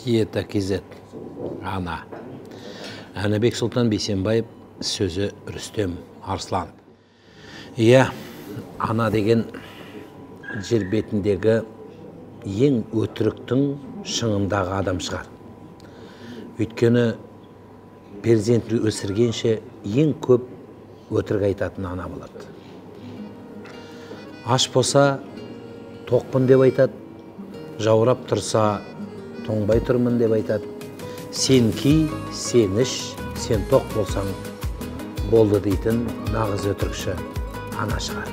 Диета KZ. Ана. Әнібек Сұлтан Бейсенбаев, сөзі Рүстем Арслан. Иә, ана деген жер бетіндегі ең өтіріктің шыңындағы адам шығар. Өйткені перзентті өсіргенше ең көп өтірік айтатын ана болады. Аш болса тоқпын деп айтады, жаурап тұрса тоңбай тұрмын деп айтады. Сен ки, сен іш, сен тоқ болсаң болды дейтін нағыз өтірікші ана шығар.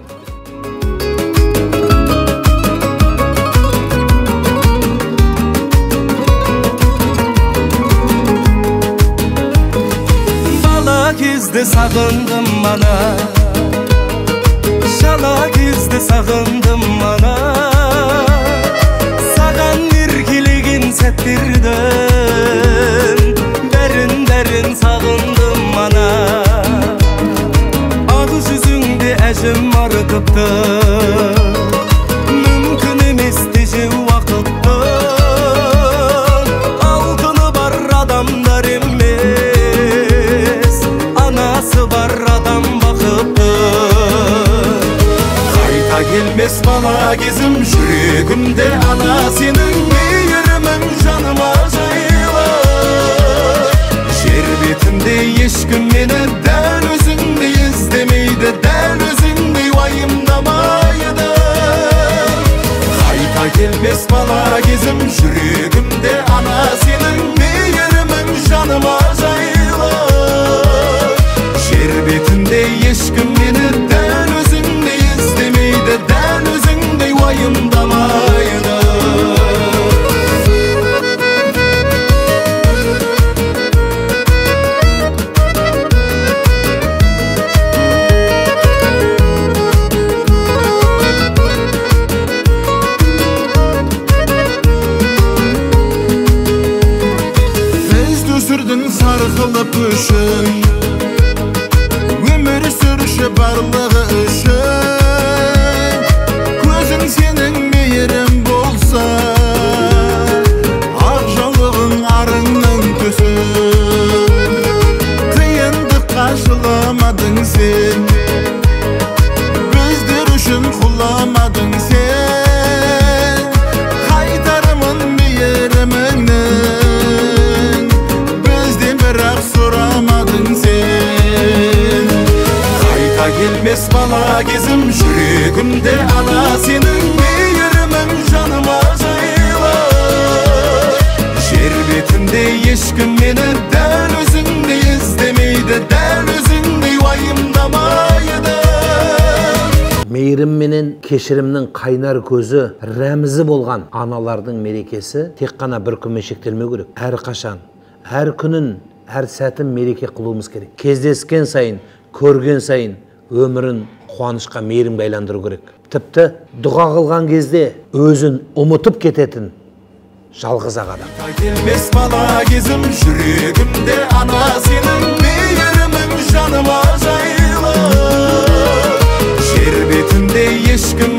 Бала кезде сағындым ана, шала кезде сағындым ана, саған еркелеген сәттердің бәрін сағындым ана. Ақ жүзіңде әжім арқыпты, мүмкін емес тежеу уақытты. Алтыны бар адамдар емес, анасы бар адам бақытты. Қайта келмес бала кезім, жүрегімде ана сенің мейірімің жаныма жайлы. Жер бетінде ешкім мені дәл өзіңдей іздемейді, дәл өзіңдей уайымдамайды. Қайта келмес бала кезім, жүрегімде ана сенің мейірімің жаныма жайлы. Жер бетінде ешкім мені дәл өзіңдей іздемейді, дәл өзіңдей уайымдамайды. Сарқылып үшін, өмір сүрші барлығы үшін. Көзің сенің мейірім болса, ақ жаулығың арыңның төсін. Қиындыққа жыламадың сен, біздер үшін құламадың сен. Қайтарымын мейіріміңнің, бірақ сұрамадың сен. Қайта келмес бала кезім, жүрегімде ана сенің мейірімің жаныма жайлы. Жер бетінде ешкім мені дәл өзіңдей іздемейді, дәл өзіңдей уайымдамайды. Мейірім менен кешірімнің қайнар көзі, рәмізі болған аналардың мерекесі тек қана бір күнмен шектелмеу керек. Әр қашан, әр күнін, әр сәтін мереке қылуымыз керек. Кездескен сайын, көрген сайын өмірін қуанышқа, мейірімге айландыру керек. Тіпті дұға қылған кезде өзін ұмытып кететін жалғыз ақ адам. Келмес бала кезім, жүрегімде ана сенің мейірімің жаныма жайлы. Жер бетінде ешкім